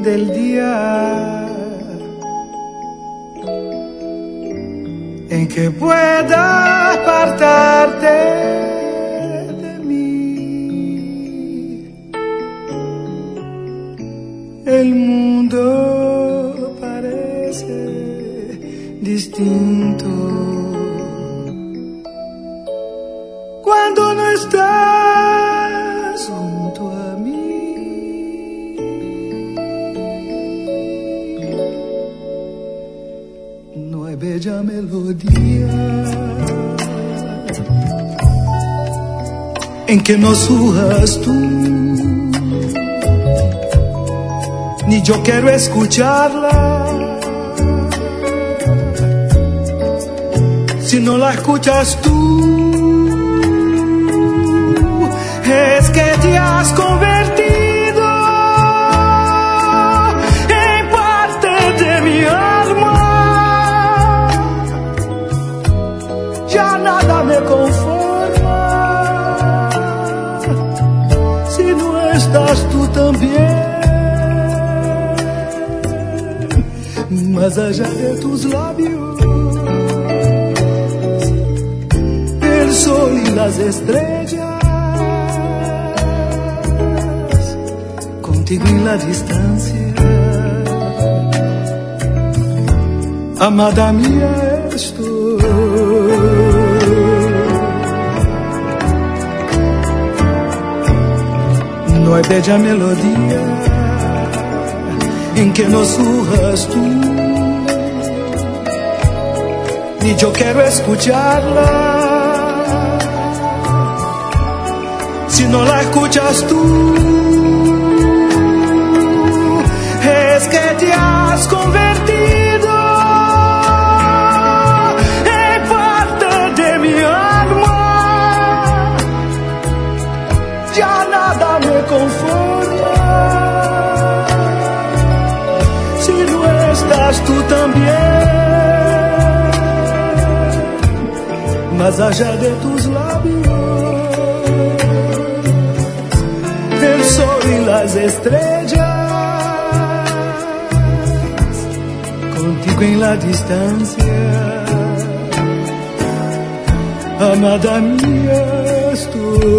del día en que pueda apartarte de mí. El mundo parece distinto cuando no estás junto a mí. No hay bella melodía en que no surjas tú, ni yo quiero escucharla. Si no la escuchas tú, es que te has convertido en parte de mi alma. Ya nada me conforma si no estás tú también. Más allá de tus labios, el sol y las estrellas, contigo en la distancia, amada mía estoy. No hay bella melodía en que no surjas tú, ni yo quiero escucharla. Si no la escuchas tú, es que te has convertido en parte de mi alma. Ya nada me conforma si no estás tú también. Más allá de tus labios, el sol y las estrellas, contigo en la distancia, amada mía estoy.